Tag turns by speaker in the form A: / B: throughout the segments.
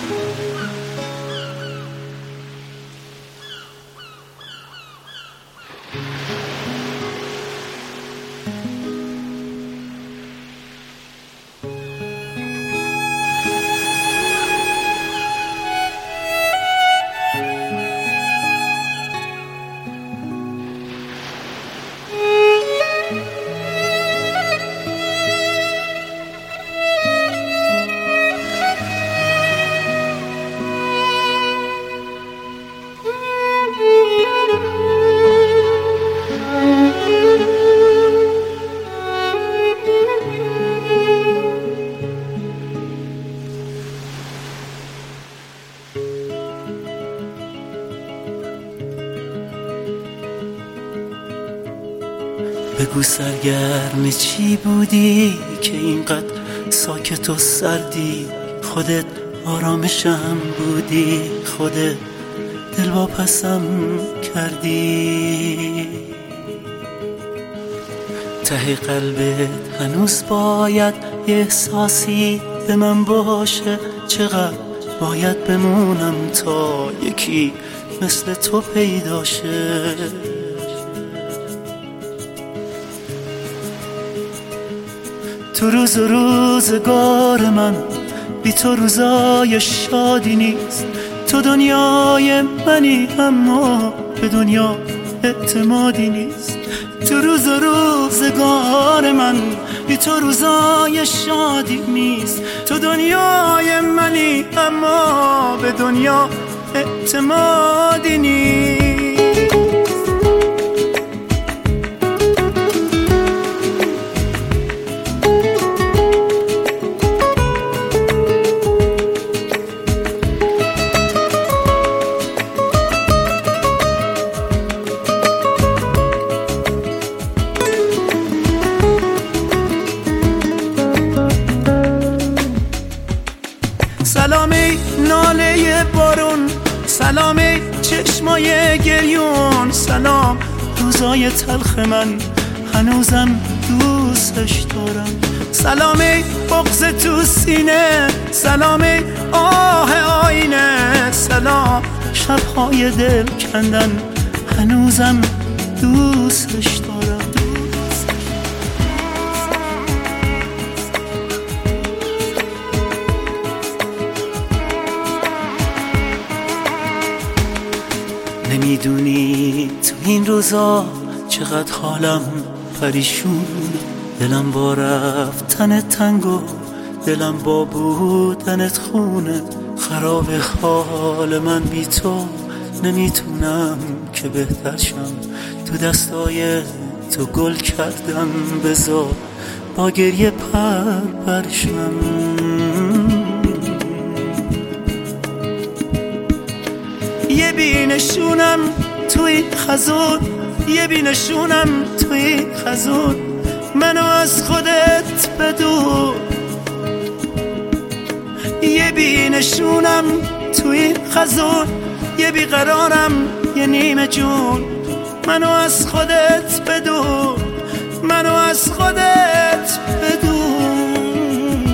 A: بگو سرگرم چی بودی که اینقدر ساکت و سردی؟ خودت آرامشم بودی، خودت دلواپسم کردی. ته قلبت هنوز باید یه احساسی به من باشه. چقدر باید بمونم تا یکی مثل تو پیدا شه؟ تو روز و روزگار من بی تو روزای شادی نیست. تو دنیای منی اما به دنیا اعتمادی نیست. تو روز و روزگار من بی تو روزای شادی نیست. تو دنیای منی اما به دنیا اعتمادی نیست. سلامی ناله بارون، سلامی چشمای گریون، سلام روزای تلخ من هنوزم دوستش دارم. سلامی بغض تو سینه، سلامی آه آینه، سلام شبهای دل کندن هنوزم دوستش دارم. نمیدونی تو این روزا چقدر حالم پریشون، دلم با رفتن تنگ و دلم با بودنت خونه. خراب حال من بی تو، نمیتونم که بهتر شم. تو دستای تو گل کردم، بذار با گریه پرشم. یه بینشونم توی خزون، یه بینشونم توی خزون، منو از خودت بدون. یه بینشونم توی خزون، یه بیقرارم یه نیمه جون، منو از خودت بدون، منو از خودت بدون.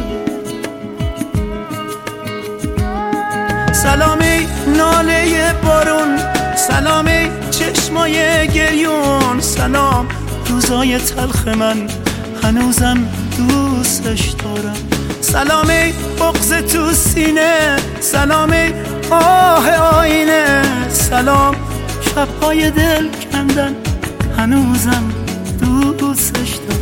A: سلامی ناله بارون، سلامی چشمای گریون، سلام روزای تلخ من هنوزم دوستش دارم. سلامی بغض تو سینه، سلامی آه آینه، سلام شبهای دل کندن هنوزم دوستش دارم.